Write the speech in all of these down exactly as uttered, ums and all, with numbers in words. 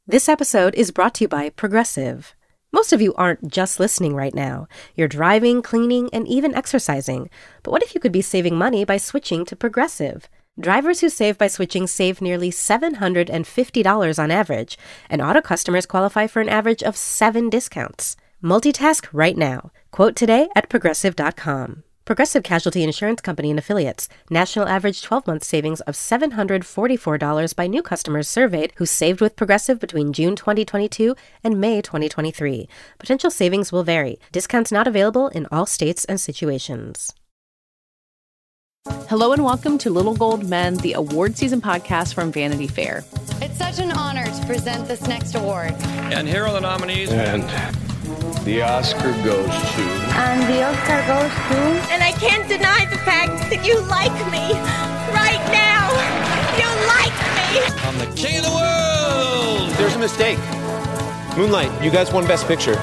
This episode is brought to you by Progressive. Most of you aren't just listening right now. You're driving, cleaning, and even exercising. But what if you could be saving money by switching to Progressive? Drivers who save by switching save nearly seven hundred fifty dollars on average, and auto customers qualify for an average of seven discounts. Multitask right now. Quote today at progressive dot com. Progressive Casualty Insurance Company and Affiliates. National average twelve-month savings of seven hundred forty-four dollars by new customers surveyed who saved with Progressive between June twenty twenty-two and May twenty twenty-three. Potential savings will vary. Discounts not available in all states and situations. Hello and welcome to Little Gold Men, the award season podcast from Vanity Fair. It's such an honor to present this next award. And here are the nominees. And the Oscar goes to... And the Oscar goes to... And I can't deny the fact that you like me. Right now. You like me. I'm the king of the world. There's a mistake. Moonlight, you guys won Best Picture.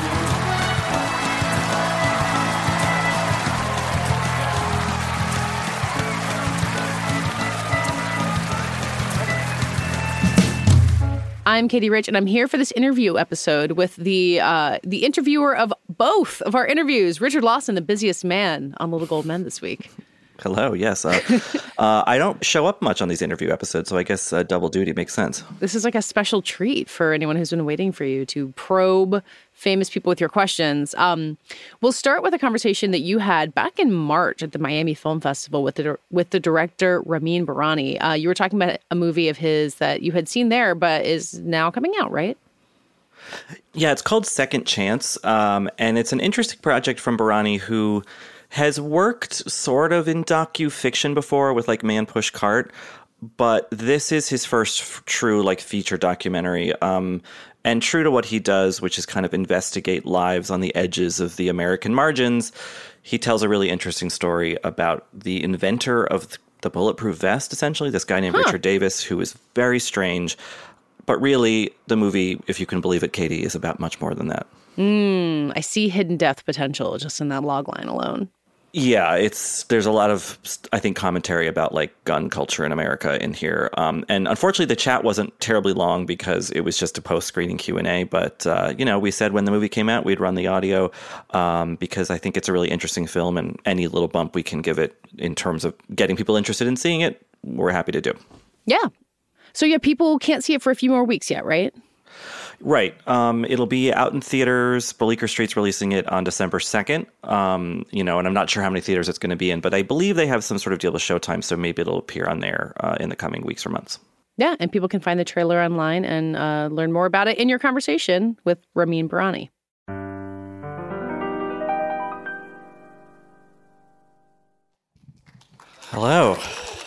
I'm Katie Rich, and I'm here for this interview episode with the uh, the interviewer of both of our interviews, Richard Lawson, the busiest man on Little Gold Men this week. Hello, yes. Uh, uh, I don't show up much on these interview episodes, so I guess uh, double duty makes sense. This is like a special treat for anyone who's been waiting for you to probe famous people with your questions. Um, we'll start with a conversation that you had back in March at the Miami Film Festival with the with the director Ramin Bahrani. Uh, you were talking about a movie of his that you had seen there, but is now coming out, right? Yeah, it's called Second Chance, um, and it's an interesting project from Bahrani, who has worked sort of in docu-fiction before with like Man Push Cart, but this is his first f- true like feature documentary. Um, and true to what he does, which is kind of investigate lives on the edges of the American margins, he tells a really interesting story about the inventor of the bulletproof vest, essentially, this guy named huh. Richard Davis, who is very strange. But really, the movie, if you can believe it, Katie, is about much more than that. Mm, I see hidden death potential just in that log line alone. Yeah, it's there's a lot of, I think, commentary about like gun culture in America in here. Um, and unfortunately, the chat wasn't terribly long because it was just a post-screening Q and A. But, uh, you know, we said when the movie came out, we'd run the audio um, because I think it's a really interesting film, and any little bump we can give it in terms of getting people interested in seeing it, we're happy to do. Yeah. So, yeah, people can't see it for a few more weeks yet, right? Right. Um, it'll be out in theaters. Bleecker Street's releasing it on December second. Um, you know, and I'm not sure how many theaters it's going to be in, but I believe they have some sort of deal with Showtime, so maybe it'll appear on there uh, in the coming weeks or months. Yeah, and people can find the trailer online and uh, learn more about it in your conversation with Ramin Bahrani. Hello.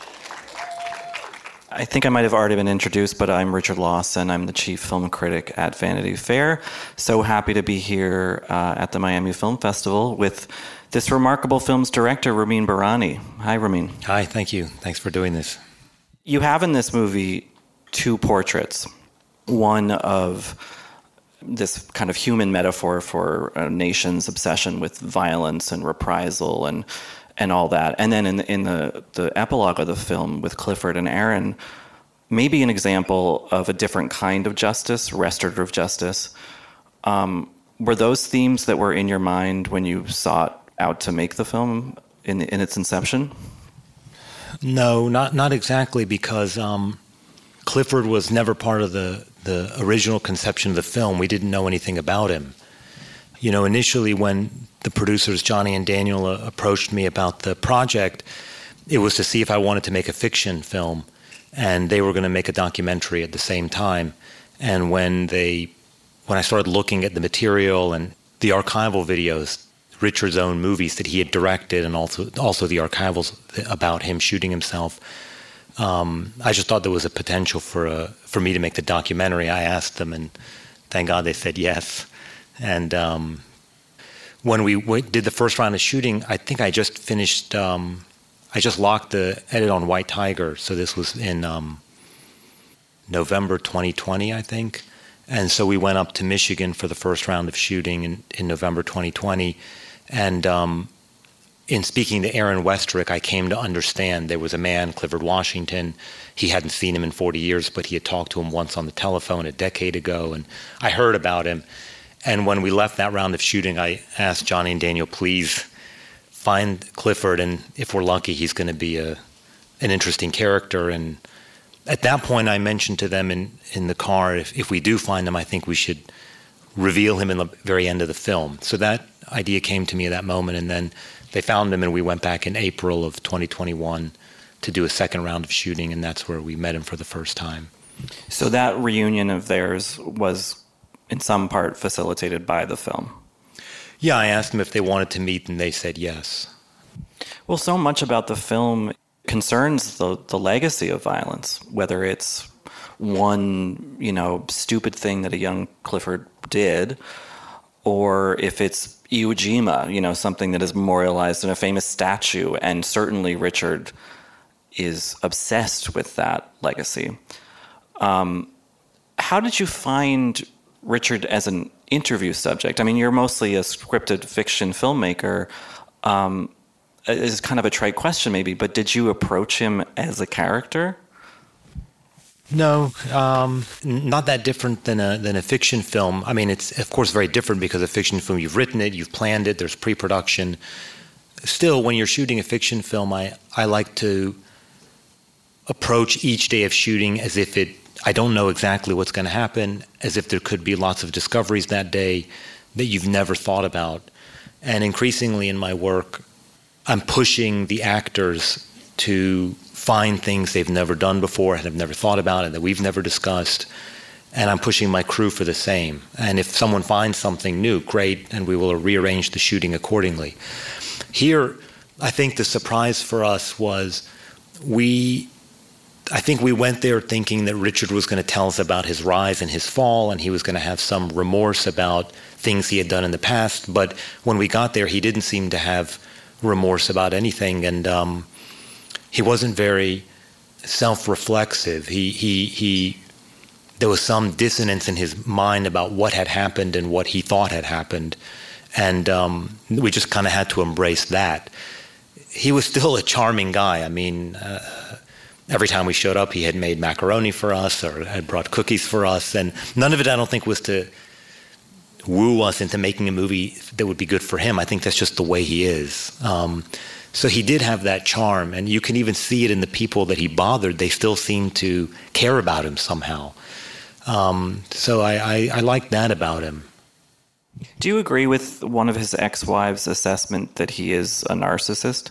I think I might have already been introduced, but I'm Richard Lawson. I'm the chief film critic at Vanity Fair. So happy to be here uh, at the Miami Film Festival with this remarkable film's director, Ramin Bahrani. Hi, Ramin. Hi, thank you. Thanks for doing this. You have in this movie two portraits. One of this kind of human metaphor for a nation's obsession with violence and reprisal and and all that. And then in the, in the, the epilogue of the film with Clifford and Aaron, maybe an example of a different kind of justice, restorative justice. Um, were those themes that were in your mind when you sought out to make the film in, in its inception? No, not not exactly, because um, Clifford was never part of the, the original conception of the film. We didn't know anything about him. You know, initially when the producers, Johnny and Daniel, uh, approached me about the project, it was to see if I wanted to make a fiction film, and they were going to make a documentary at the same time. And when they, when I started looking at the material and the archival videos, Richard's own movies that he had directed, and also also the archivals about him shooting himself, um, I just thought there was a potential for a, for me to make the documentary. I asked them, and thank God they said yes. And um, when we w- did the first round of shooting, I think I just finished, um, I just locked the edit on White Tiger. So this was in um, November twenty twenty, I think. And so we went up to Michigan for the first round of shooting in, in November twenty twenty. And um, in speaking to Aaron Westrick, I came to understand there was a man, Clifford Washington. He hadn't seen him in forty years, but he had talked to him once on the telephone a decade ago, and I heard about him. And when we left that round of shooting, I asked Johnny and Daniel, please find Clifford, and if we're lucky, he's going to be a an interesting character. And at that point, I mentioned to them in, in the car, if, if we do find him, I think we should reveal him in the very end of the film. So that idea came to me at that moment, and then they found him, and we went back in April of twenty twenty-one to do a second round of shooting, and that's where we met him for the first time. So that reunion of theirs was in some part facilitated by the film. Yeah, I asked them if they wanted to meet, and they said yes. Well, so much about the film concerns the, the legacy of violence, whether it's one, you know, stupid thing that a young Clifford did, or if it's Iwo Jima, you know, something that is memorialized in a famous statue, and certainly Richard is obsessed with that legacy. Um, how did you find Richard as an interview subject? I mean, you're mostly a scripted fiction filmmaker. Um, it's kind of a trite question maybe, but did you approach him as a character? No, um, not that different than a than a fiction film. I mean, it's of course very different because a fiction film, you've written it, you've planned it, there's pre-production. Still, when you're shooting a fiction film, I, I like to approach each day of shooting as if it, I don't know exactly what's going to happen, as if there could be lots of discoveries that day that you've never thought about. And increasingly in my work, I'm pushing the actors to find things they've never done before and have never thought about and that we've never discussed. And I'm pushing my crew for the same. And if someone finds something new, great, and we will rearrange the shooting accordingly. Here, I think the surprise for us was we, I think we went there thinking that Richard was going to tell us about his rise and his fall, and he was going to have some remorse about things he had done in the past. But when we got there, he didn't seem to have remorse about anything, and um, he wasn't very self-reflexive. He, he, he, there was some dissonance in his mind about what had happened and what he thought had happened, and um, we just kind of had to embrace that. He was still a charming guy. I mean, uh, every time we showed up, he had made macaroni for us or had brought cookies for us, and none of it, I don't think, was to woo us into making a movie that would be good for him. I think that's just the way he is. Um, so he did have that charm, and you can even see it in the people that he bothered. They still seem to care about him somehow. Um, so I, I, I like that about him. Do you agree with one of his ex-wives' assessment that he is a narcissist?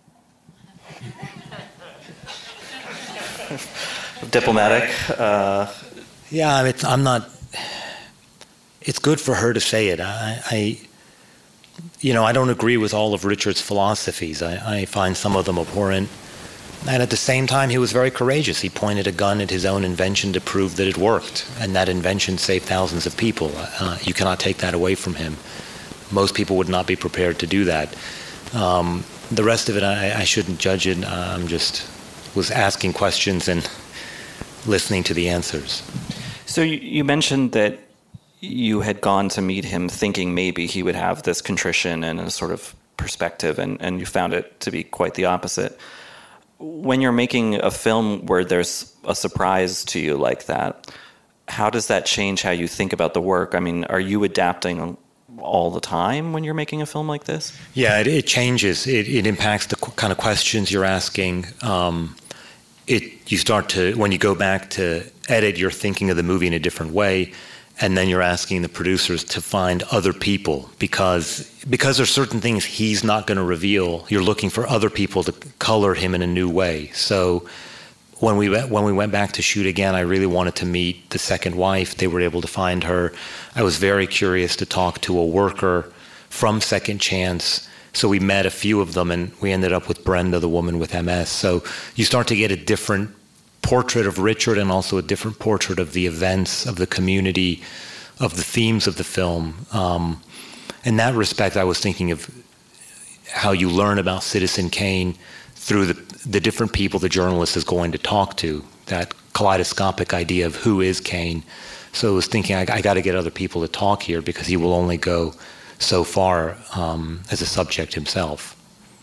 Diplomatic. Uh... Yeah, I mean, it's, I'm not... It's good for her to say it. I, I, you know, I don't agree with all of Richard's philosophies. I, I find some of them abhorrent. And at the same time, he was very courageous. He pointed a gun at his own invention to prove that it worked. And that invention saved thousands of people. Uh, you cannot take that away from him. Most people would not be prepared to do that. Um, the rest of it, I, I shouldn't judge it. I'm just was asking questions and listening to the answers. So you, you mentioned that you had gone to meet him thinking maybe he would have this contrition and a sort of perspective, and, and you found it to be quite the opposite. When you're making a film where there's a surprise to you like that, how does that change how you think about the work? I mean, are you adapting all the time when you're making a film like this? Yeah, it, it changes. It, it impacts the qu- kind of questions you're asking. Um, it you start to, when you go back to edit, you're thinking of the movie in a different way. And then you're asking the producers to find other people because because there's certain things he's not going to reveal. You're looking for other people to color him in a new way. So when we went, when we went back to shoot again, I really wanted to meet the second wife. They were able to find her. I was very curious to talk to a worker from Second Chance. So we met a few of them, and we ended up with Brenda, the woman with M S. So you start to get a different portrait of Richard and also a different portrait of the events, of the community, of the themes of the film. Um, in that respect, I was thinking of how you learn about Citizen Kane through the, the different people the journalist is going to talk to, that kaleidoscopic idea of who is Kane. So I was thinking, I, I got to get other people to talk here because he will only go so far um, as a subject himself.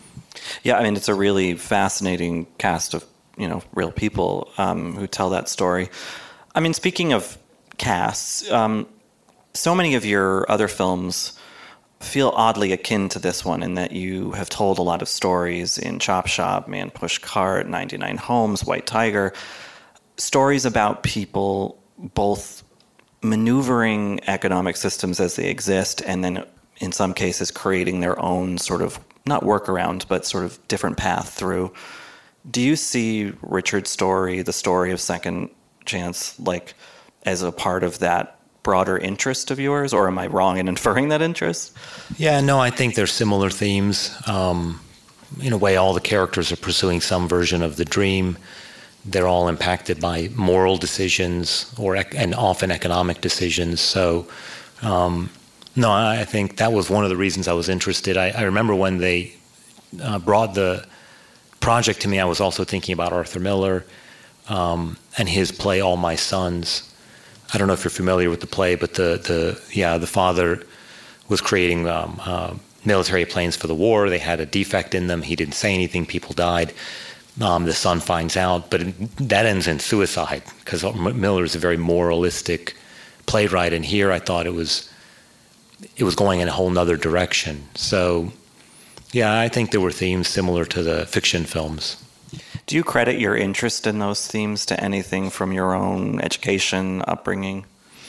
Yeah, I mean, it's a really fascinating cast of, you know, real people um, who tell that story. I mean, speaking of casts, um, so many of your other films feel oddly akin to this one in that you have told a lot of stories in Chop Shop, Man Push Cart, ninety-nine Homes, White Tiger, stories about people both maneuvering economic systems as they exist and then in some cases creating their own sort of, not workaround, but sort of different path through. Do you see Richard's story, the story of Second Chance, like as a part of that broader interest of yours, or am I wrong in inferring that interest? Yeah, no, I think there's similar themes. Um, in a way, all the characters are pursuing some version of the dream. They're all impacted by moral decisions or and often economic decisions. So, um, no, I think that was one of the reasons I was interested. I, I remember when they uh, brought the project to me, I was also thinking about Arthur Miller um, and his play All My Sons. I don't know if you're familiar with the play, but the, the yeah the father was creating um, uh, military planes for the war. They had a defect in them. He didn't say anything. People died. Um, the son finds out, but it, that ends in suicide because Miller is a very moralistic playwright, and here I thought it was it was going in a whole nother direction. So, yeah, I think there were themes similar to the fiction films. Do you credit your interest in those themes to anything from your own education, upbringing?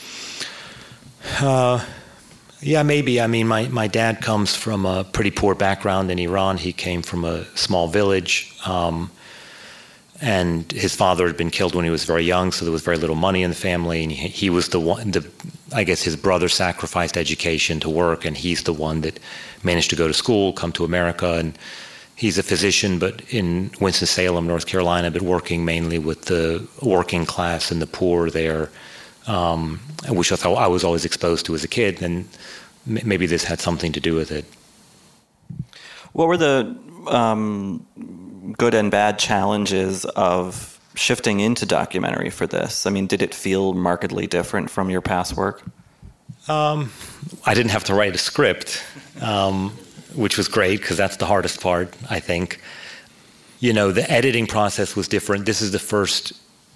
Uh, yeah, maybe. I mean, my, my dad comes from a pretty poor background in Iran. He came from a small village, um, and his father had been killed when he was very young, so there was very little money in the family. And he, he was the one, the, I guess his brother sacrificed education to work, and he's the one that managed to go to school, come to America, and he's a physician, but in Winston-Salem, North Carolina, but working mainly with the working class and the poor there, um, which I thought I was always exposed to as a kid, and m- maybe this had something to do with it. What were the um, good and bad challenges of shifting into documentary for this? I mean, did it feel markedly different from your past work? Um, I didn't have to write a script. Um, which was great because that's the hardest part, I think. You know, the editing process was different. This is the first,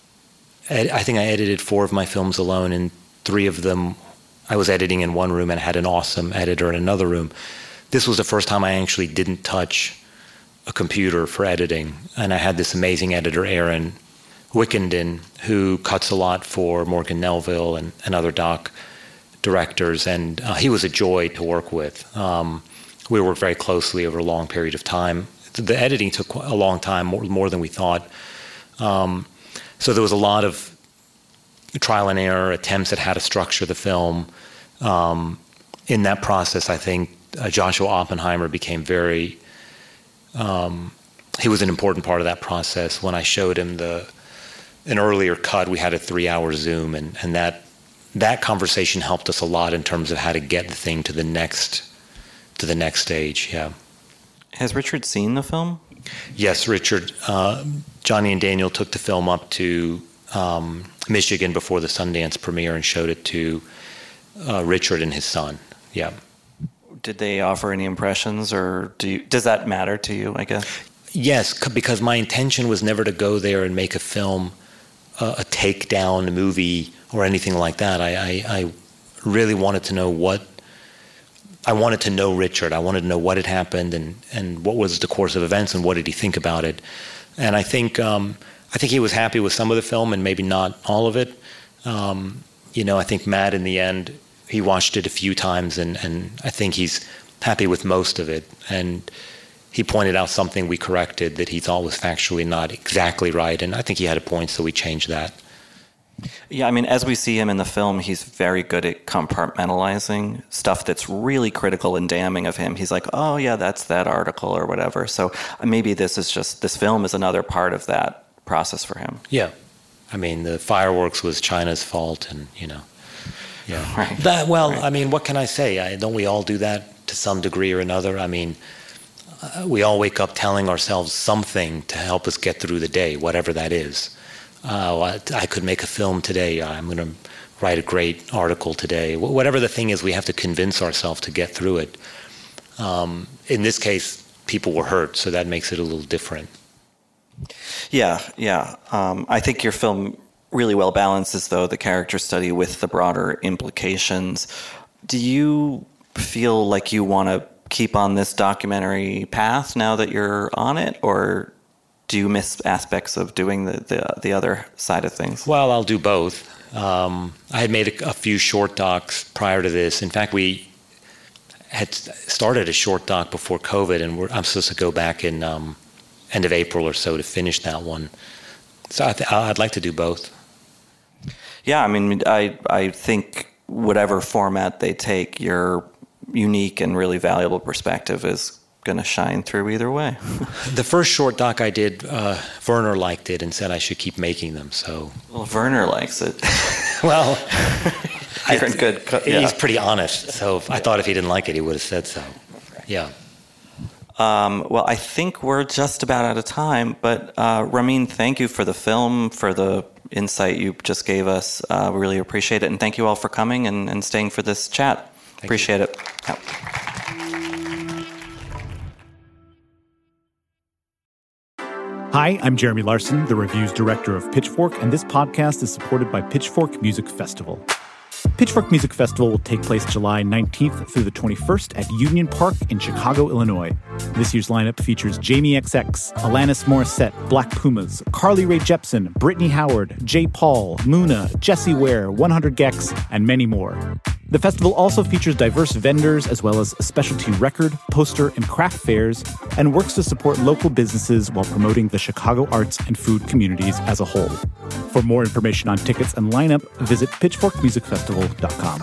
ed- I think I edited four of my films alone, and three of them I was editing in one room and had an awesome editor in another room. This was the first time I actually didn't touch a computer for editing, and I had this amazing editor, Aaron Wickenden, who cuts a lot for Morgan Nelville and, and other doc directors, and uh, he was a joy to work with. Um, We worked very closely over a long period of time. The editing took a long time, more, more than we thought. Um, so there was a lot of trial and error, attempts at how to structure the film. Um, in that process, I think uh, Joshua Oppenheimer became very, um, he was an important part of that process. When I showed him the an earlier cut, we had a three-hour Zoom, and, and that that conversation helped us a lot in terms of how to get the thing to the next to the next stage, yeah. Has Richard seen the film? Yes, Richard. Uh, Johnny and Daniel took the film up to um, Michigan before the Sundance premiere and showed it to uh, Richard and his son, yeah. Did they offer any impressions, or do you, does that matter to you, I guess? Yes, c- because my intention was never to go there and make a film, uh, a takedown movie or anything like that. I, I, I really wanted to know what I wanted to know Richard. I wanted to know what had happened and, and what was the course of events and what did he think about it. And I think um, I think he was happy with some of the film and maybe not all of it. Um, you know, I think Matt, in the end, he watched it a few times and, and I think he's happy with most of it. And he pointed out something we corrected that he thought was factually not exactly right. And I think he had a point, so we changed that. Yeah, I mean, as we see him in the film, he's very good at compartmentalizing stuff that's really critical and damning of him. He's like, oh, yeah, that's that article or whatever. So maybe this is just, this film is another part of that process for him. Yeah. I mean, the fireworks was China's fault and, you know, yeah. Right. That, well, right. I mean, what can I say? I, don't we all do that to some degree or another? I mean, uh, we all wake up telling ourselves something to help us get through the day, whatever that is. Uh, I, I could make a film today. I'm going to write a great article today. Whatever the thing is, we have to convince ourselves to get through it. Um, in this case, people were hurt, so that makes it a little different. Yeah, yeah. Um, I think your film really well balances, though, the character study with the broader implications. Do you feel like you want to keep on this documentary path now that you're on it, or do you miss aspects of doing the, the, the other side of things? Well, I'll do both. Um, I had made a, a few short docs prior to this. In fact, we had started a short doc before COVID, and we're, I'm supposed to go back in um, end of April or so to finish that one. So I th- I'd like to do both. Yeah, I mean, I I think whatever format they take, your unique and really valuable perspective is going to shine through either way. The first short doc I did, uh, Werner liked it and said I should keep making them. So, well, Werner likes it. Well, you're in good. Co- yeah. He's pretty honest. So I thought if he didn't like it, he would have said so. Yeah. Um, well, I think we're just about out of time. But uh, Ramin, thank you for the film, for the insight you just gave us. Uh, we really appreciate it, and thank you all for coming and, and staying for this chat. Thank appreciate you. it. Yeah. Hi, I'm Jeremy Larson, the reviews director of Pitchfork, and this podcast is supported by Pitchfork Music Festival. Pitchfork Music Festival will take place July nineteenth through the twenty-first at Union Park in Chicago, Illinois. This year's lineup features Jamie X X, Alanis Morissette, Black Pumas, Carly Rae Jepsen, Brittany Howard, J. Paul, Muna, Jessie Ware, one hundred gecs, and many more. The festival also features diverse vendors as well as specialty record, poster, and craft fairs, and works to support local businesses while promoting the Chicago arts and food communities as a whole. For more information on tickets and lineup, visit pitchfork music festival dot com.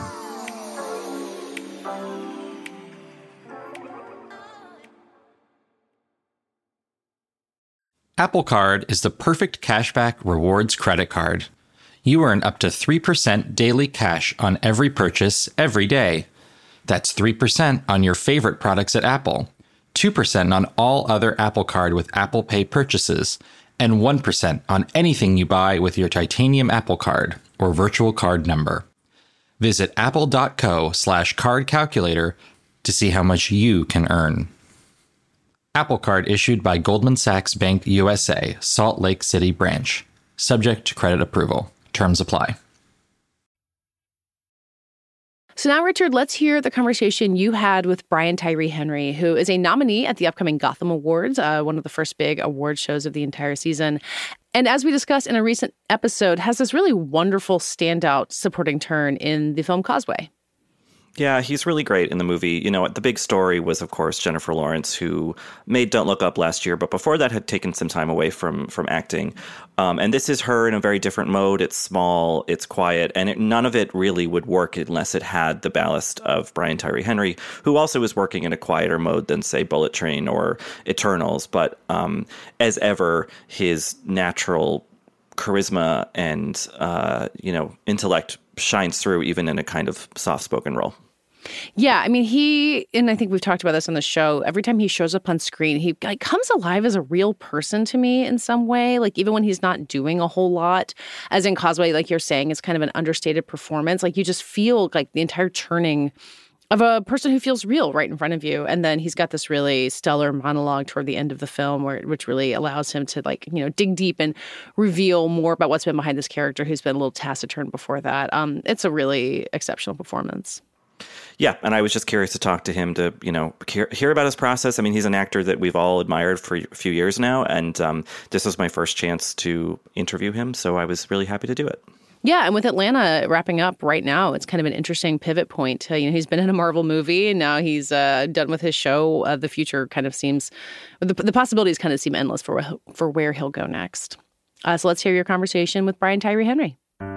Apple Card is the perfect cashback rewards credit card. You earn up to three percent daily cash on every purchase every day. That's three percent on your favorite products at Apple, two percent on all other Apple Card with Apple Pay purchases, and one percent on anything you buy with your titanium Apple Card or virtual card number. Visit apple.co slash card calculator to see how much you can earn. Apple Card issued by Goldman Sachs Bank U S A, Salt Lake City branch. Subject to credit approval. Terms apply. So now, Richard, let's hear the conversation you had with Brian Tyree Henry, who is a nominee at the upcoming Gotham Awards, uh, one of the first big award shows of the entire season. And as we discussed in a recent episode, has this really wonderful standout supporting turn in the film Causeway. Yeah, he's really great in the movie. You know, the big story was, of course, Jennifer Lawrence, who made Don't Look Up last year, but before that had taken some time away from from acting. Um, and this is her in a very different mode. It's small, it's quiet, and it, none of it really would work unless it had the ballast of Brian Tyree Henry, who also is working in a quieter mode than, say, Bullet Train or Eternals. But um, as ever, his natural charisma and, uh, you know, intellect shines through even in a kind of soft-spoken role. Yeah, I mean, he, and I think we've talked about this on the show, every time he shows up on screen, he like comes alive as a real person to me in some way, like even when he's not doing a whole lot, as in Causeway, like you're saying, is kind of an understated performance. Like you just feel like the entire turning of a person who feels real right in front of you. And then he's got this really stellar monologue toward the end of the film, where which really allows him to, like, you know, dig deep and reveal more about what's been behind this character who's been a little taciturn before that. Um, it's a really exceptional performance. Yeah, and I was just curious to talk to him to, you know, hear, hear about his process. I mean, he's an actor that we've all admired for a few years now, and um, this was my first chance to interview him, so I was really happy to do it. Yeah, and with Atlanta wrapping up right now, it's kind of an interesting pivot point. Uh, you know, he's been in a Marvel movie, and now he's uh, done with his show. Uh, the future kind of seems, the, the possibilities kind of seem endless for for where he'll go next. Uh, so let's hear your conversation with Brian Tyree Henry.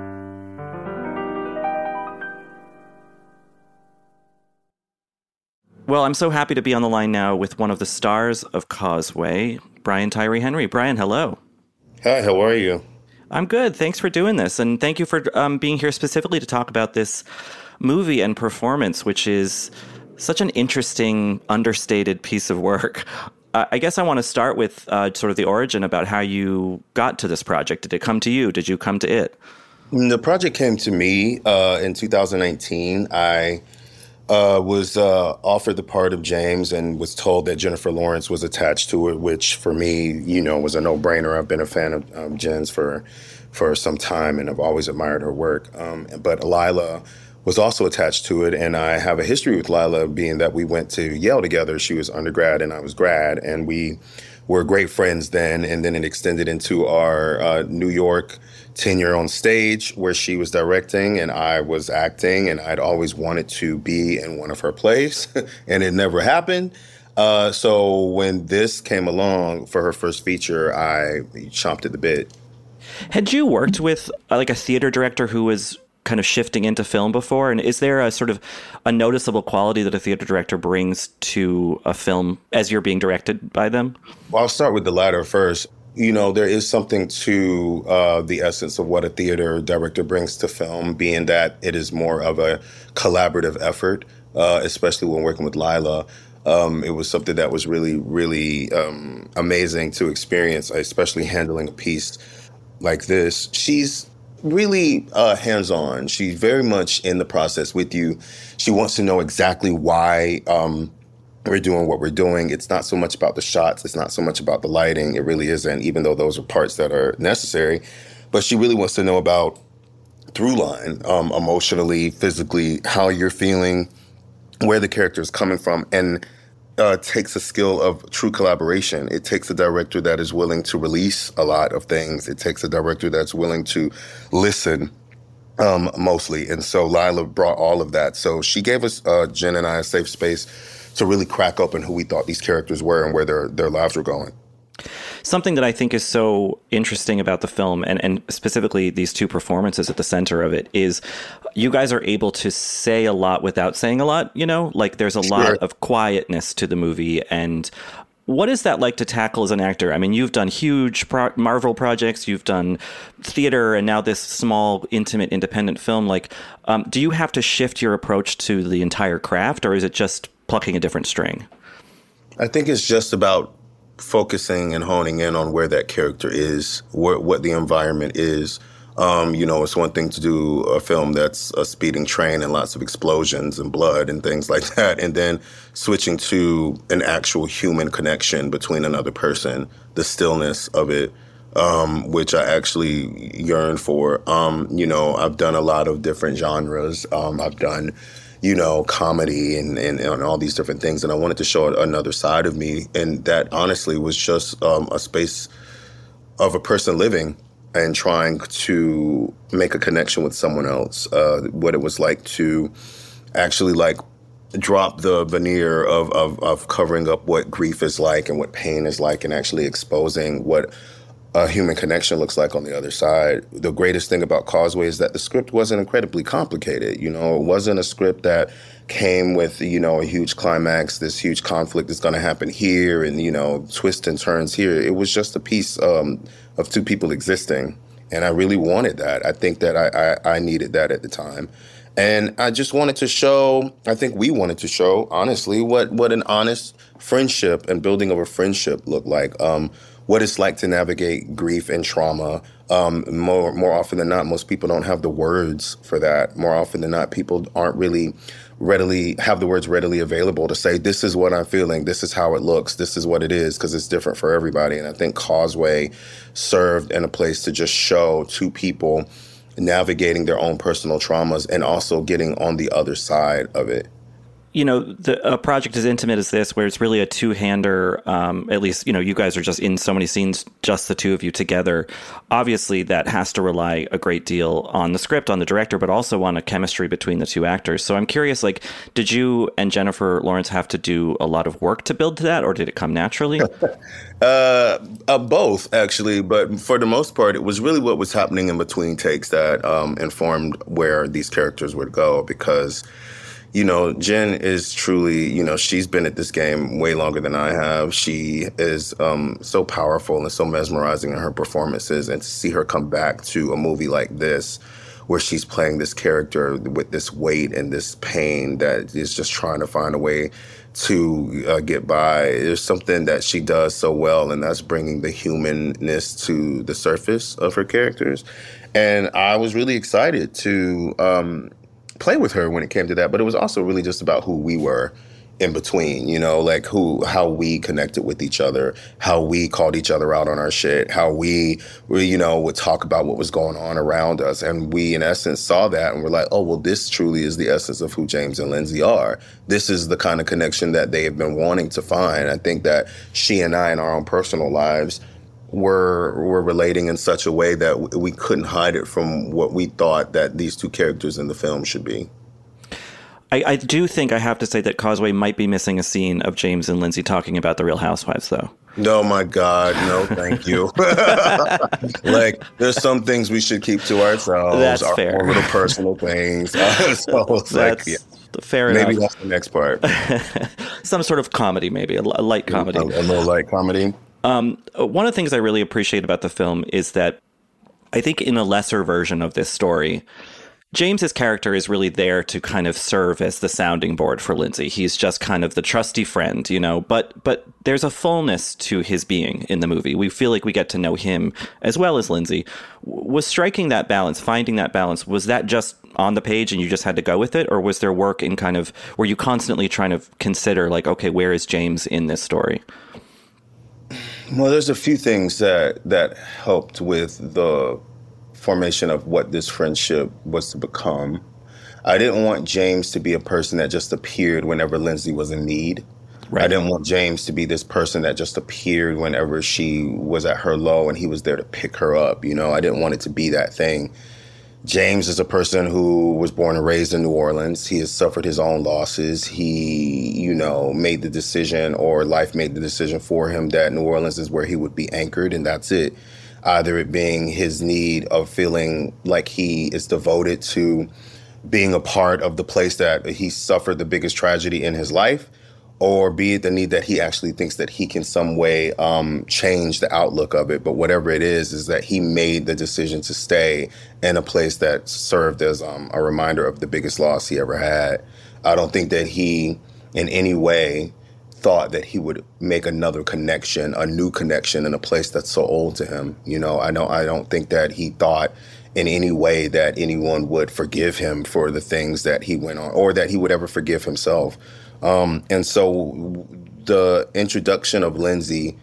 Well, I'm so happy to be on the line now with one of the stars of Causeway, Brian Tyree Henry. Brian, hello. Hi, how are you? I'm good. Thanks for doing this. And thank you for um, being here specifically to talk about this movie and performance, which is such an interesting, understated piece of work. Uh, I guess I want to start with uh, sort of the origin about how you got to this project. Did it come to you? Did you come to it? The project came to me uh, in two thousand nineteen. I uh, was uh, offered the part of James and was told that Jennifer Lawrence was attached to it, which for me, you know, was a no-brainer. I've been a fan of um, Jen's for for some time, and I've always admired her work. Um, but Lila was also attached to it, and I have a history with Lila, being that we went to Yale together. She was undergrad and I was grad, and we were great friends then, and then it extended into our uh, New York tenure on stage, where she was directing and I was acting, and I'd always wanted to be in one of her plays, and it never happened. Uh, so when this came along for her first feature, I chomped at the bit. Had you worked with uh, like a theater director who was kind of shifting into film before? And is there a sort of a noticeable quality that a theater director brings to a film as you're being directed by them? Well, I'll start with the latter first. You know, there is something to uh, the essence of what a theater director brings to film, being that it is more of a collaborative effort, uh, especially when working with Lila. Um, it was something that was really, really um, amazing to experience, especially handling a piece like this. She's really uh, hands-on. She's very much in the process with you. She wants to know exactly why um, we're doing what we're doing. It's not so much about the shots. It's not so much about the lighting. It really isn't, even though those are parts that are necessary. But she really wants to know about through line, um, emotionally, physically, how you're feeling, where the character is coming from, and uh, takes a skill of true collaboration. It takes a director that is willing to release a lot of things. It takes a director that's willing to listen, um, mostly. And so Lila brought all of that. So she gave us, uh, Jen and I, a safe space to really crack open who we thought these characters were and where their, their lives were going. Something that I think is so interesting about the film, and, and specifically these two performances at the center of it, is you guys are able to say a lot without saying a lot, you know? Like there's a Sure. lot of quietness to the movie. And what is that like to tackle as an actor? I mean, you've done huge pro- Marvel projects, you've done theater, and now this small, intimate, independent film. Like, um, do you have to shift your approach to the entire craft, or is it just plucking a different string? I think it's just about focusing and honing in on where that character is, where, what the environment is. Um, you know, it's one thing to do a film that's a speeding train and lots of explosions and blood and things like that, and then switching to an actual human connection between another person, the stillness of it, um, which I actually yearn for. Um, you know, I've done a lot of different genres. Um, I've done you know, comedy and, and, and all these different things. And I wanted to show another side of me. And that honestly was just um, a space of a person living and trying to make a connection with someone else. Uh, what it was like to actually like drop the veneer of, of, of covering up what grief is like and what pain is like, and actually exposing what a human connection looks like on the other side. The greatest thing about Causeway is that the script wasn't incredibly complicated. You know, it wasn't a script that came with, you know, a huge climax, this huge conflict that's going to happen here and, you know, twists and turns here. It was just a piece um, of two people existing. And I really wanted that. I think that I, I, I needed that at the time. And I just wanted to show, I think we wanted to show, honestly, what, what an honest friendship and building of a friendship looked like. Um, what it's like to navigate grief and trauma. Um, more more often than not, most people don't have the words for that. More often than not, people aren't really readily, have the words readily available to say, this is what I'm feeling, this is how it looks, this is what it is, because it's different for everybody. And I think Causeway served in a place to just show two people navigating their own personal traumas and also getting on the other side of it. You know, the, a project as intimate as this, where it's really a two-hander, um, at least, you know, you guys are just in so many scenes, just the two of you together. Obviously, that has to rely a great deal on the script, on the director, but also on a chemistry between the two actors. So I'm curious, like, did you and Jennifer Lawrence have to do a lot of work to build to that, or did it come naturally? uh, uh, both, actually. But for the most part, it was really what was happening in between takes that um, informed where these characters would go, because you know, Jen is truly, you know, she's been at this game way longer than I have. She is um, so powerful and so mesmerizing in her performances. And to see her come back to a movie like this, where she's playing this character with this weight and this pain that is just trying to find a way to uh, get by, there's something that she does so well, and that's bringing the humanness to the surface of her characters. And I was really excited to Um, play with her when it came to that. But it was also really just about who we were in between, you know, like who, how we connected with each other, how we called each other out on our shit, how we, we, you know, would talk about what was going on around us. And we, in essence, saw that and we're like, oh, well, this truly is the essence of who James and Lindsay are. This is the kind of connection that they have been wanting to find. I think that she and I, in our own personal lives, were were relating in such a way that we couldn't hide it from what we thought that these two characters in the film should be. I, I do think I have to say that Causeway might be missing a scene of James and Lindsay talking about the Real Housewives, though. No, my God, no, thank you. Like, there's some things we should keep to ourselves. That's our fair. Our little personal things. Uh, so it's that's like, yeah. Fair maybe enough. That's the next part. Some sort of comedy, maybe a, a light comedy, a, a little light comedy. Um, one of the things I really appreciate about the film is that I think in a lesser version of this story, James's character is really there to kind of serve as the sounding board for Lindsay. He's just kind of the trusty friend, you know, but but there's a fullness to his being in the movie. We feel like we get to know him as well as Lindsay. Was striking that balance, finding that balance, was that just on the page and you just had to go with it? Or was there work in kind of, were you constantly trying to consider like, okay, where is James in this story? Well, there's a few things that that helped with the formation of what this friendship was to become. I didn't want James to be a person that just appeared whenever Lindsay was in need. Right. I didn't want James to be this person that just appeared whenever she was at her low and he was there to pick her up. You know, I didn't want it to be that thing. James is a person who was born and raised in New Orleans. He has suffered his own losses. He, you know, made the decision, or life made the decision for him, that New Orleans is where he would be anchored, and that's it. Either it being his need of feeling like he is devoted to being a part of the place that he suffered the biggest tragedy in his life, or be it the need that he actually thinks that he can some way um, change the outlook of it. But whatever it is, is that he made the decision to stay in a place that served as um, a reminder of the biggest loss he ever had. I don't think that he in any way thought that he would make another connection, a new connection in a place that's so old to him. You know, I don't, I don't think that he thought in any way that anyone would forgive him for the things that he went on, or that he would ever forgive himself. Um, and so the introduction of Lindsay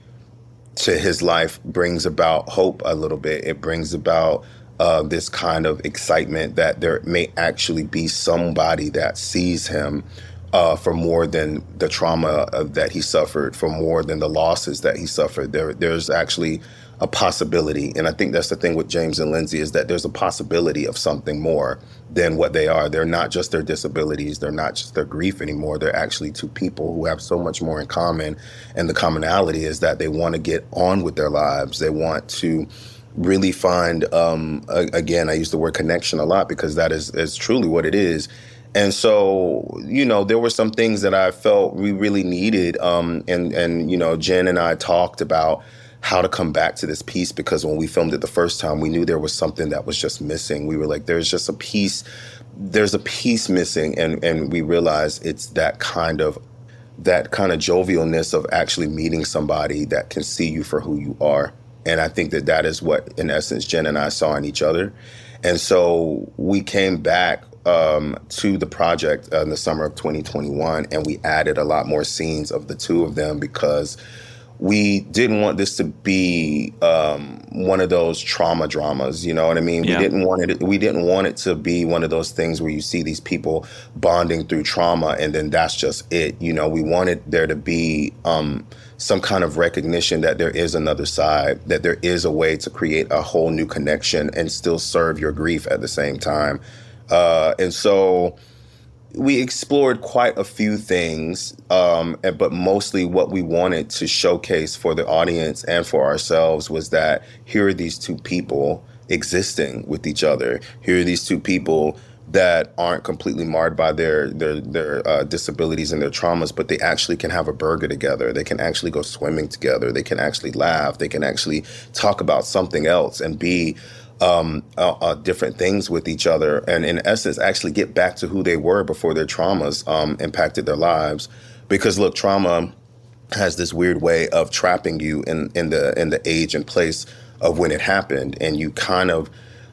to his life brings about hope a little bit. It brings about uh, this kind of excitement that there may actually be somebody that sees him Uh, for more than the trauma of, that he suffered, for more than the losses that he suffered. There, there's actually a possibility. And I think that's the thing with James and Lindsay, is that there's a possibility of something more than what they are. They're not just their disabilities. They're not just their grief anymore. They're actually two people who have so much more in common. And the commonality is that they want to get on with their lives. They want to really find, um, a, again, I use the word connection a lot because that is, is truly what it is. And so, you know, there were some things that I felt we really needed. Um, and, and, you know, Jen and I talked about how to come back to this piece, because when we filmed it the first time, we knew there was something that was just missing. We were like, there's just a piece, there's a piece missing. And, and we realized it's that kind of, that kind of jovialness of actually meeting somebody that can see you for who you are. And I think that that is what, in essence, Jen and I saw in each other. And so we came back um, to the project uh, in the summer of twenty twenty-one, and we added a lot more scenes of the two of them, because we didn't want this to be um, one of those trauma dramas. You know what I mean? Yeah. We didn't want it. We didn't want it to be one of those things where you see these people bonding through trauma, and then that's just it. You know, we wanted there to be um, some kind of recognition that there is another side, that there is a way to create a whole new connection and still serve your grief at the same time. Uh, and so we explored quite a few things, um, but mostly what we wanted to showcase for the audience and for ourselves was that here are these two people existing with each other. Here are these two people that aren't completely marred by their their their uh, disabilities and their traumas, but they actually can have a burger together. They can actually go swimming together. They can actually laugh. They can actually talk about something else and be Um, uh, uh, different things with each other, and in essence, actually get back to who they were before their traumas um, impacted their lives. Because look, trauma has this weird way of trapping you in, in the in the age and place of when it happened, and you kind of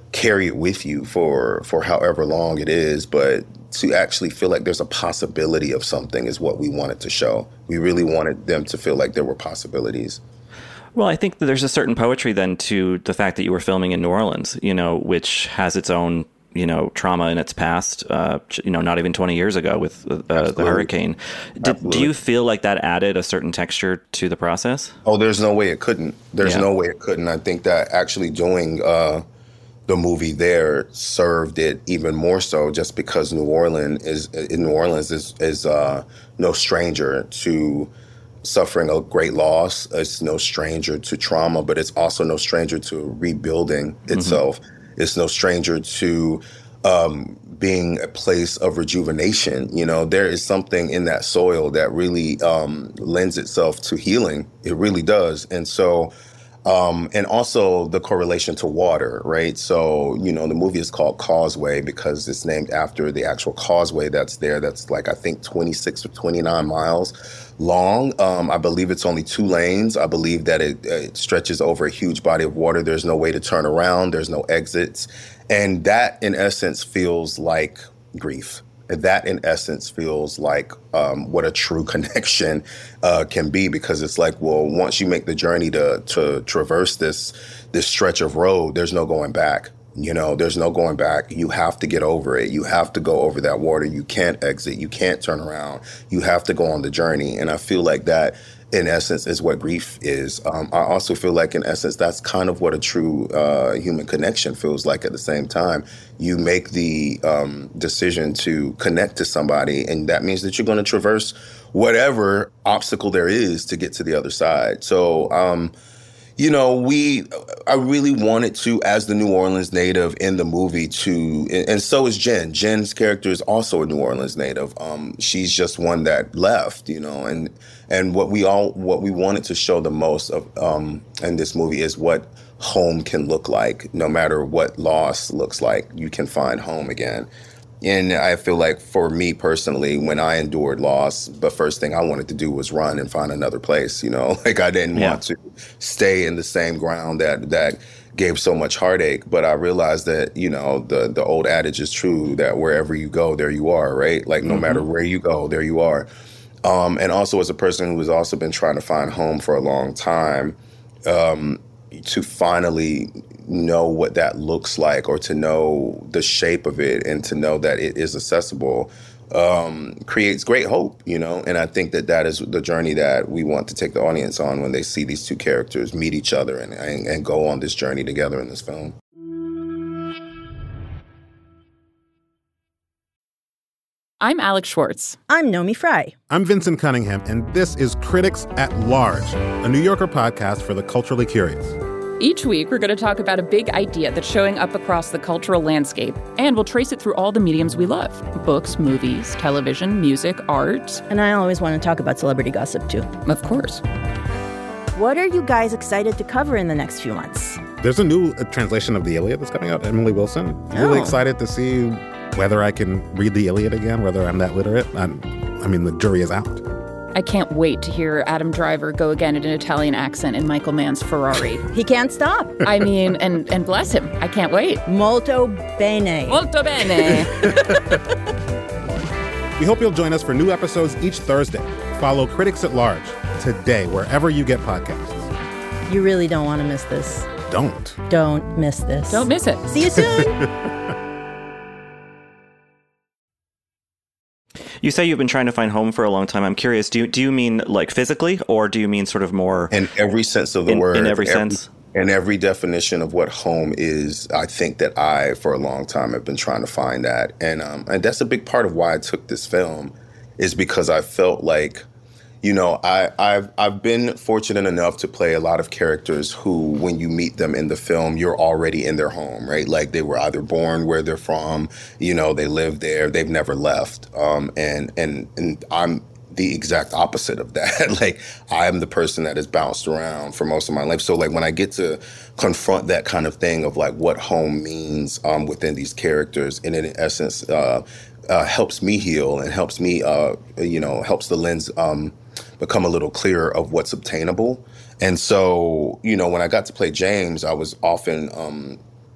carry it with you for, for however long it is, but to actually feel like there's a possibility of something is what we wanted to show. We really wanted them to feel like there were possibilities. Well, I think that there's a certain poetry then to the fact that you were filming in New Orleans, you know, which has its own, you know, trauma in its past, uh, you know, not even twenty years ago with uh, the hurricane. Did, do you feel like that added a certain texture to the process? Oh, there's no way it couldn't. There's Yeah. no way it couldn't. I think that actually doing uh, the movie there served it even more so, just because New Orleans is in New Orleans is is uh, no stranger to suffering a great loss. It's no stranger to trauma, but it's also no stranger to rebuilding itself. Mm-hmm. It's no stranger to um, being a place of rejuvenation. You know, there is something in that soil that really um, lends itself to healing. It really does. And so, um, and also the correlation to water, right? So, you know, the movie is called Causeway because it's named after the actual causeway that's there. That's like, I think, twenty-six or twenty-nine miles long. Um, I believe it's only two lanes. I believe that it, it stretches over a huge body of water. There's no way to turn around. There's no exits. And that, in essence, feels like grief. That, in essence, feels like um, what a true connection uh, can be, because it's like, well, once you make the journey to to traverse this this stretch of road, there's no going back. You know, there's no going back. You have to get over it. You have to go over that water. You can't exit. You can't turn around. You have to go on the journey. And I feel like that, in essence, is what grief is. Um, I also feel like, in essence, that's kind of what a true uh, human connection feels like at the same time. You make the um, decision to connect to somebody, and that means that you're going to traverse whatever obstacle there is to get to the other side. So, um, you know, we, I really wanted to, as the New Orleans native in the movie, to, and so is Jen. Jen's character is also a New Orleans native. Um, she's just one that left, you know, and and what we all, what we wanted to show the most of um, in this movie is what home can look like. No matter what loss looks like, you can find home again. And I feel like for me personally, when I endured loss, the first thing I wanted to do was run and find another place, you know, like I didn't yeah. want to stay in the same ground that that gave so much heartache. But I realized that, you know, the, the old adage is true that wherever you go, there you are, right? Like no mm-hmm. matter where you go, there you are. Um, and also as a person who has also been trying to find home for a long time, um, to finally know what that looks like, or to know the shape of it, and to know that it is accessible, um, creates great hope, you know? And I think that that is the journey that we want to take the audience on when they see these two characters meet each other and, and, and go on this journey together in this film. I'm Alex Schwartz. I'm Nomi Fry. I'm Vincent Cunningham, and this is Critics at Large, a New Yorker podcast for the culturally curious. Each week, we're going to talk about a big idea that's showing up across the cultural landscape, and we'll trace it through all the mediums we love: books, movies, television, music, art. And I always want to talk about celebrity gossip, too. Of course. What are you guys excited to cover in the next few months? There's a new uh, translation of the Iliad that's coming out, Emily Wilson. Oh. Really excited to see whether I can read the Iliad again, whether I'm that literate. I'm, I mean, the jury is out. I can't wait to hear Adam Driver go again in an Italian accent in Michael Mann's Ferrari. He can't stop. I mean, and, and bless him. I can't wait. Molto bene. Molto bene. We hope you'll join us for new episodes each Thursday. Follow Critics at Large today, wherever you get podcasts. You really don't want to miss this. Don't. Don't miss this. Don't miss it. See you soon. You say you've been trying to find home for a long time. I'm curious, do you, do you mean like physically, or do you mean sort of more... In every sense of the in, word. In every, every sense? In every definition of what home is, I think that I, for a long time, have been trying to find that. And, um, and that's a big part of why I took this film, is because I felt like, you know, I, I've I've been fortunate enough to play a lot of characters who, when you meet them in the film, you're already in their home, right? Like they were either born where they're from, you know, they live there, they've never left. Um, and and and I'm the exact opposite of that. Like I'm the person that has bounced around for most of my life. So like when I get to confront that kind of thing of like what home means um, within these characters, and in essence uh, uh, helps me heal and helps me, uh, you know, helps the lens um, become a little clearer of what's obtainable. And so, you know, when I got to play James, I was often um,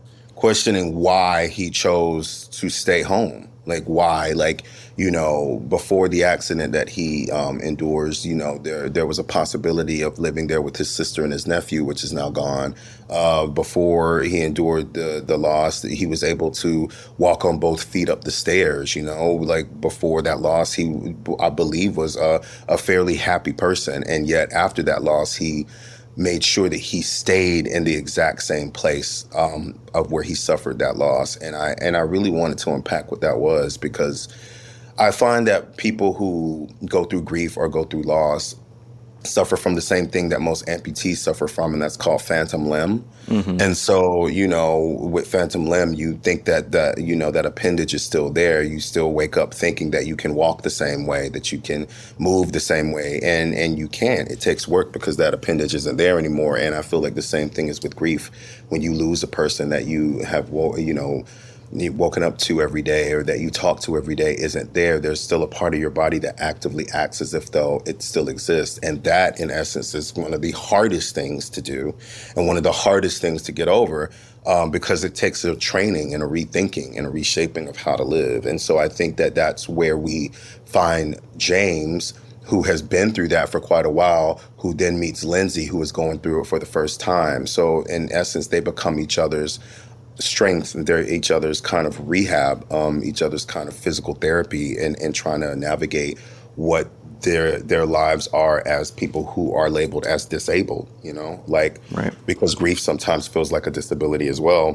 questioning why he chose to stay home. Like, why? Like, you know, before the accident that he um, endures, you know, there there was a possibility of living there with his sister and his nephew, which is now gone. Uh, before he endured the the loss, he was able to walk on both feet up the stairs, you know. Like, before that loss, he, I believe, was a, a fairly happy person. And yet, after that loss, he made sure that he stayed in the exact same place um, of where he suffered that loss. And I and I really wanted to unpack what that was, because I find that people who go through grief or go through loss suffer from the same thing that most amputees suffer from, and that's called phantom limb. Mm-hmm. And so, you know, with phantom limb, you think that, that, you know, that appendage is still there. You still wake up thinking that you can walk the same way, that you can move the same way, and, and you can't. It takes work because that appendage isn't there anymore. And I feel like the same thing is with grief. When you lose a person that you have, you know, you've woken up to every day, or that you talk to every day, isn't there, there's still a part of your body that actively acts as if though it still exists. And that, in essence, is one of the hardest things to do, and one of the hardest things to get over, um, because it takes a training and a rethinking and a reshaping of how to live. And so I think that that's where we find James, who has been through that for quite a while, who then meets Lindsay, who is going through it for the first time. So in essence, they become each other's strengths, and they're each other's kind of rehab, um, each other's kind of physical therapy, and, and trying to navigate what their their lives are as people who are labeled as disabled, you know, like, right. Because grief sometimes feels like a disability as well,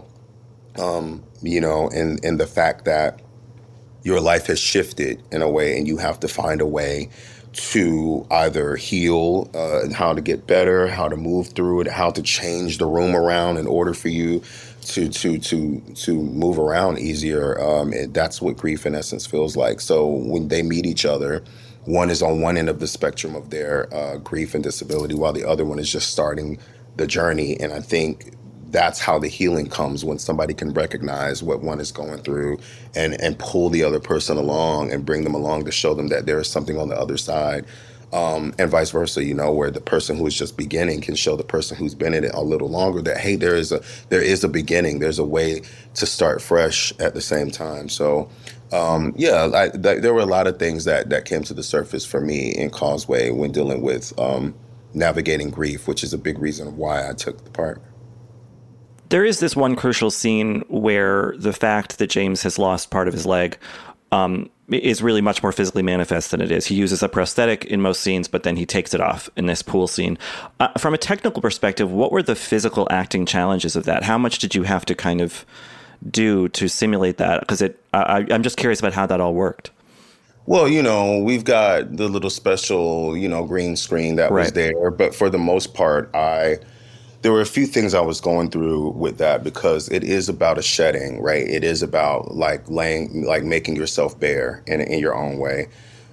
um, you know, and, and the fact that your life has shifted in a way, and you have to find a way to either heal, uh, and how to get better, how to move through it, how to change the room around in order for you to to to to move around easier. Um, and that's what grief, in essence, feels like. So when they meet each other, one is on one end of the spectrum of their uh, grief and disability, while the other one is just starting the journey. And I think that's how the healing comes, when somebody can recognize what one is going through, and and pull the other person along and bring them along to show them that there is something on the other side. Um, and vice versa, you know, where the person who is just beginning can show the person who's been in it a little longer that, hey, there is a there is a beginning. There's a way to start fresh at the same time. So, um, yeah, I, th- there were a lot of things that, that came to the surface for me in Causeway when dealing with um, navigating grief, which is a big reason why I took the part. There is this one crucial scene where the fact that James has lost part of his leg um, is really much more physically manifest than it is. He uses a prosthetic in most scenes, but then he takes it off in this pool scene. Uh, from a technical perspective, what were the physical acting challenges of that? How much did you have to kind of do to simulate that? Because it, I, I'm just curious about how that all worked. Well, you know, we've got the little special, you know, green screen that right. was there. But for the most part, I... there were a few things I was going through with that, because it is about a shedding, right? It is about like laying, like making yourself bare in, in your own way.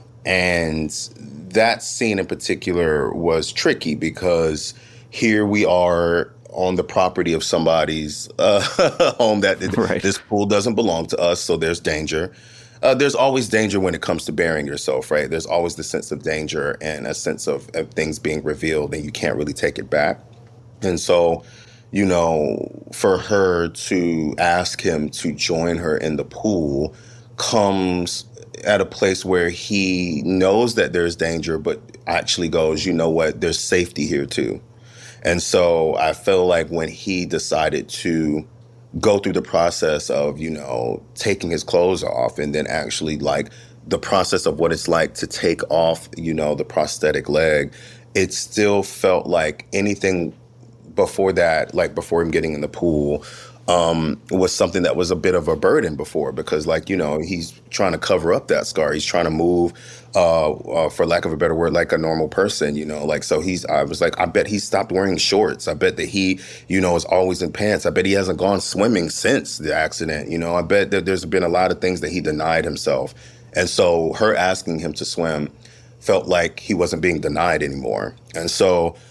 And that scene in particular was tricky, because here we are on the property of somebody's uh, home that right. this pool doesn't belong to us. So there's danger. Uh, there's always danger when it comes to burying yourself, right? There's always the sense of danger and a sense of, of things being revealed, and you can't really take it back. And so, you know, for her to ask him to join her in the pool comes at a place where he knows that there's danger, but actually goes, you know what, there's safety here too. And so I feel like when he decided to go through the process of, you know, taking his clothes off, and then actually like the process of what it's like to take off, you know, the prosthetic leg, it still felt like anything before that, like before him getting in the pool, um, was something that was a bit of a burden before, because like, you know, he's trying to cover up that scar. He's trying to move, uh, uh, for lack of a better word, like a normal person, you know, like, so he's, I was like, I bet he stopped wearing shorts. I bet that he, you know, is always in pants. I bet he hasn't gone swimming since the accident. You know, I bet that there's been a lot of things that he denied himself. And so her asking him to swim felt like he wasn't being denied anymore. And so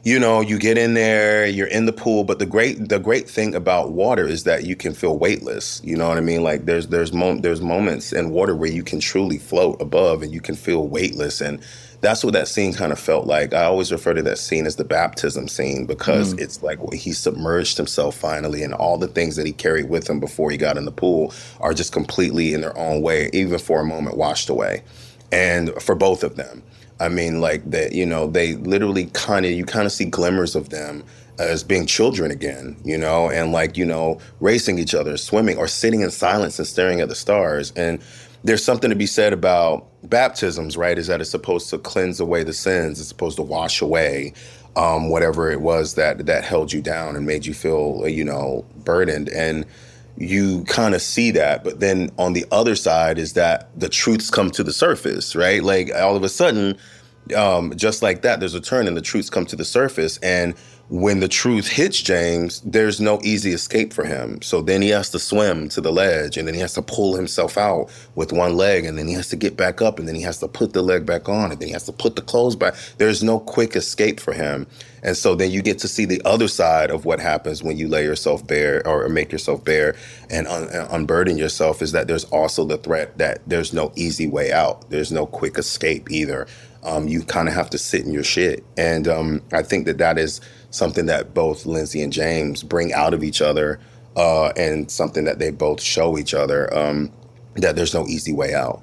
you know, you get in there, you're in the pool, but the great the great thing about water is that you can feel weightless. You know what I mean? Like there's there's mo- there's moments in water where you can truly float above and you can feel weightless, and that's what that scene kind of felt like. I always refer to that scene as the baptism scene because mm. it's like he submerged himself finally, and all the things that he carried with him before he got in the pool are just completely in their own way, even for a moment, washed away. And for both of them, I mean, like that, you know, they literally kind of, you kind of see glimmers of them as being children again, you know, and like, you know, racing each other, swimming, or sitting in silence and staring at the stars. And there's something to be said about baptisms, right, is that it's supposed to cleanse away the sins. It's supposed to wash away um, whatever it was that that held you down and made you feel, you know, burdened. And you kind of see that. But then on the other side is that the truths come to the surface, right? Like all of a sudden, um, just like that, there's a turn and the truths come to the surface. And when the truth hits James, there's no easy escape for him. So then he has to swim to the ledge, and then he has to pull himself out with one leg, and then he has to get back up, and then he has to put the leg back on, and then he has to put the clothes back. There's no quick escape for him. And so then you get to see the other side of what happens when you lay yourself bare or make yourself bare and un- unburden yourself, is that there's also the threat that there's no easy way out. There's no quick escape either. Um, you kind of have to sit in your shit. And um, I think that that is something that both Lindsay and James bring out of each other, uh, and something that they both show each other, um, that there's no easy way out.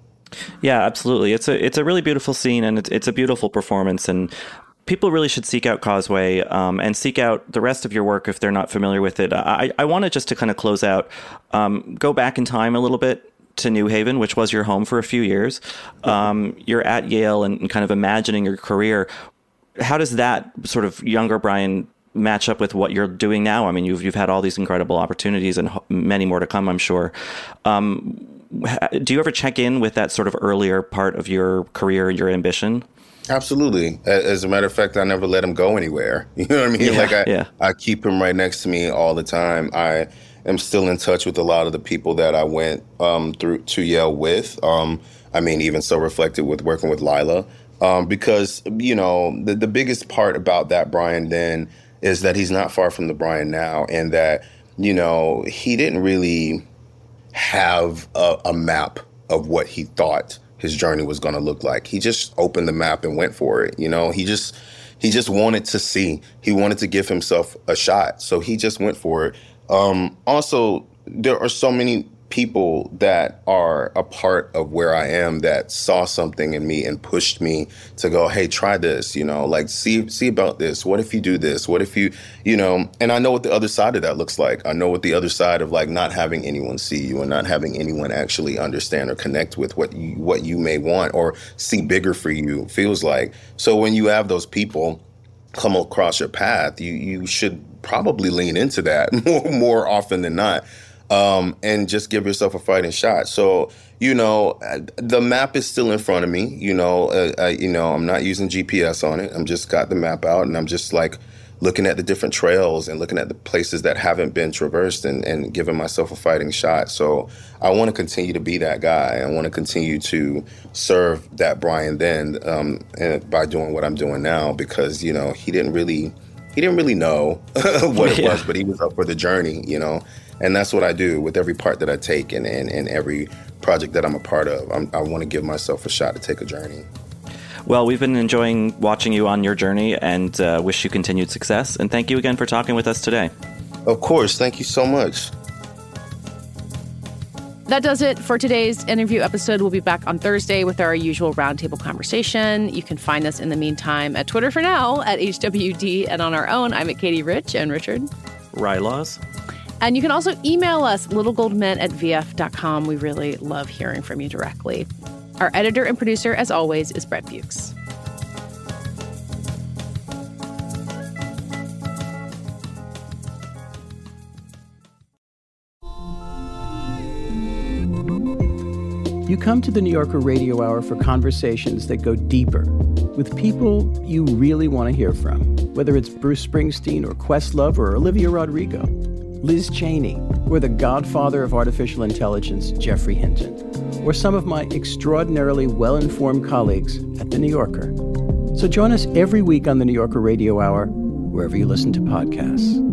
Yeah, absolutely. It's a it's a really beautiful scene, and it's it's a beautiful performance, and people really should seek out Causeway um, and seek out the rest of your work if they're not familiar with it. I, I wanted just to kind of close out, um, go back in time a little bit to New Haven, which was your home for a few years. Um, you're at Yale and kind of imagining your career. How does that sort of younger Brian match up with what you're doing now? I mean, you've you've had all these incredible opportunities and many more to come, I'm sure. Um, do you ever check in with that sort of earlier part of your career, your ambition? Absolutely. As a matter of fact, I never let him go anywhere. You know what I mean? Yeah, like I, yeah. I keep him right next to me all the time. I am still in touch with a lot of the people that I went um, through to Yale with. Um, I mean, even so reflected with working with Lila. Um, because, you know, the, the biggest part about that Brian then is that he's not far from the Brian now, and that, you know, he didn't really have a, a map of what he thought his journey was going to look like. He just opened the map and went for it. You know, he just he just wanted to see. He wanted to give himself a shot. So he just went for it. Um, also, there are so many people that are a part of where I am that saw something in me and pushed me to go, hey, try this, you know, like, see see about this. What if you do this? What if you, you know, and I know what the other side of that looks like. I know what the other side of, like, not having anyone see you and not having anyone actually understand or connect with what you, what you may want or see bigger for you feels like. So when you have those people come across your path, you, you should probably lean into that more, more often than not. Um, and just give yourself a fighting shot. So, you know, the map is still in front of me. You know, uh, I, you know, I'm not using G P S on it. I'm just got the map out, and I'm just like looking at the different trails and looking at the places that haven't been traversed, and, and giving myself a fighting shot. So I want to continue to be that guy. I want to continue to serve that Brian then um, and by doing what I'm doing now, because, you know, he didn't really he didn't really know what it yeah. was, but he was up for the journey, you know. And that's what I do with every part that I take and, and, and every project that I'm a part of. I'm, I want to give myself a shot to take a journey. Well, we've been enjoying watching you on your journey, and uh, wish you continued success. And thank you again for talking with us today. Of course. Thank you so much. That does it for today's interview episode. We'll be back on Thursday with our usual roundtable conversation. You can find us in the meantime at Twitter for now, at H W D, and on our own. I'm at Katie Rich and Richard Rylaws. And you can also email us, littlegoldmen at v f dot com. We really love hearing from you directly. Our editor and producer, as always, is Brett Bukes. You come to the New Yorker Radio Hour for conversations that go deeper with people you really want to hear from, whether it's Bruce Springsteen or Questlove or Olivia Rodrigo, Liz Cheney, or the godfather of artificial intelligence, Jeffrey Hinton, or some of my extraordinarily well-informed colleagues at The New Yorker. So join us every week on the New Yorker Radio Hour, wherever you listen to podcasts.